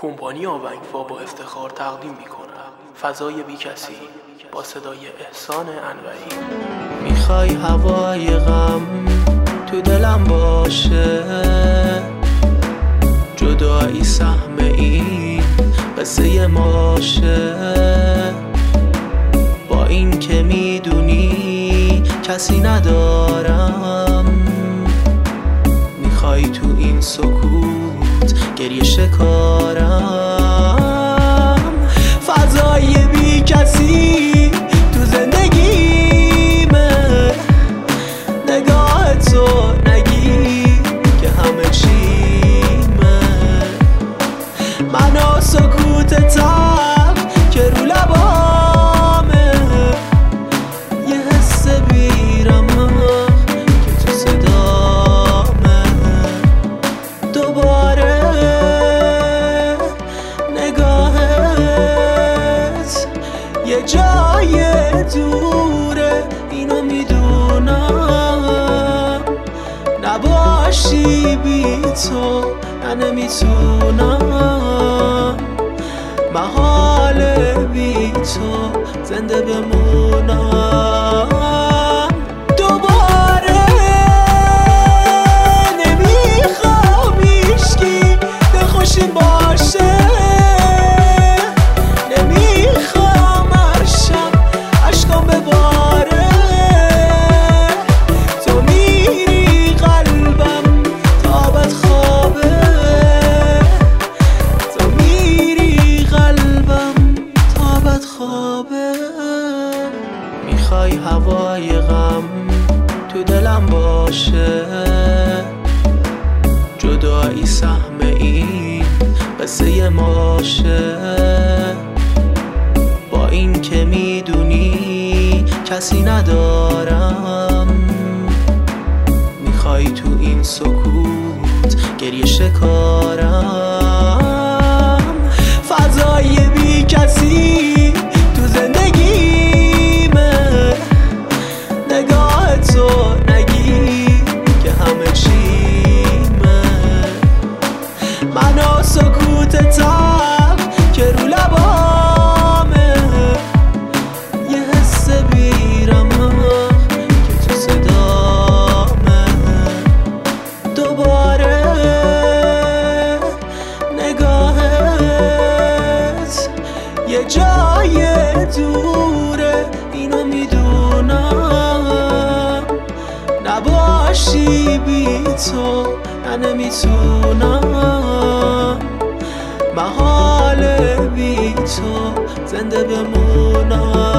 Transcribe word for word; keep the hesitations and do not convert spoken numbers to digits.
کمپانی آونگ‌وا با افتخار تقدیم می‌کند فضای بی کسی با صدای احسان انوری. میخوای هوای غم تو دلم باشه، جدایی سهم این قصه ماشه، با این که میدونی کسی ندارم، میخوای تو این سکوت گریه شکارم. فضای بی کسی تو زندگیمه، نگاه تو نگی که همه چیمه، من و سکوت تب که رو لبامه، یه حس بیرمق که تو صدامه، دوباره نگاهت یه جای دوره، اینو میدونم، نباشی بی تو من نمیتونم، محاله بی تو زنده بمونم. دوباره نمیخوام هیچکی خوشی باشه، نمیخوام هر شب عشقام بباره، تو میری قلبم تابت خوابه، تو میری قلبم تابت خوابه. میخوای هوای غم تو دلم باشه، جدایی سهم این قصه ماشه، با این که میدونی کسی ندارم، میخوای تو این سکوت گریه شکارم. فضای بی کسی تو زندگیمه، نگاه تو نگی که همه چیمه، من و سکوت تب که رو لبامه، یه حس بیرمق که تو صدامه، دوباره نگاهت یه جای دوره، اینو میدونم، نباشی بی تو من نمیتونم، محاله بی تو زنده بمونم.